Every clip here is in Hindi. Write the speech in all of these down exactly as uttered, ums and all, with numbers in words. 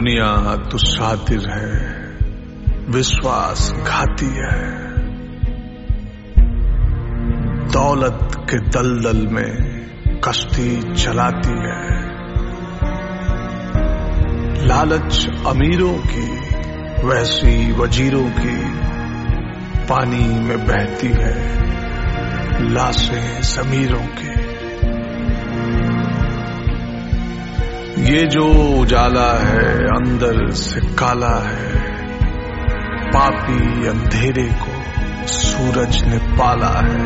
दुनिया तो शातिर है, विश्वास घाती है। दौलत के दलदल में कश्ती चलाती है। लालच अमीरों की, वैसी वजीरों की पानी में बहती है लाशें ज़मीरों की। ये जो उजाला है अंदर से काला है, पापी अंधेरे को सूरज ने पाला है।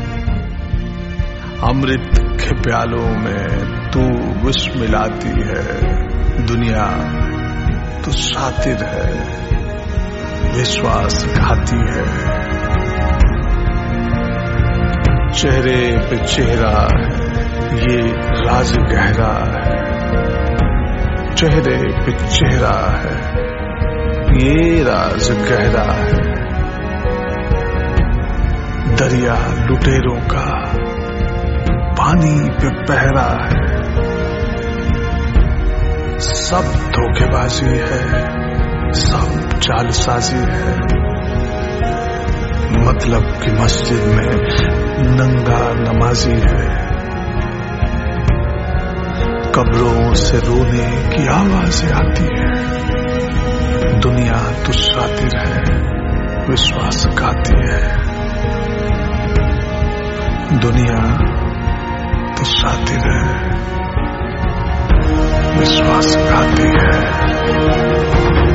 अमृत के प्यालों में तू विष मिलाती है, दुनिया तो शातिर है, विश्वास घाती है। चेहरे पे चेहरा है, ये राज गहरा है। चेहरे पे चेहरा है, ये राज गहरा है। दरिया लुटेरों का पानी पे पहरा है। सब धोखेबाजी है, सब जालसाजी है। मतलब की मस्जिद में नंगा नमाजी है। कब्रों से रोने की आवाजें आती है। दुनिया तो शातिर है, विश्वास घाती है। दुनिया तो शातिर है, विश्वास घाती है।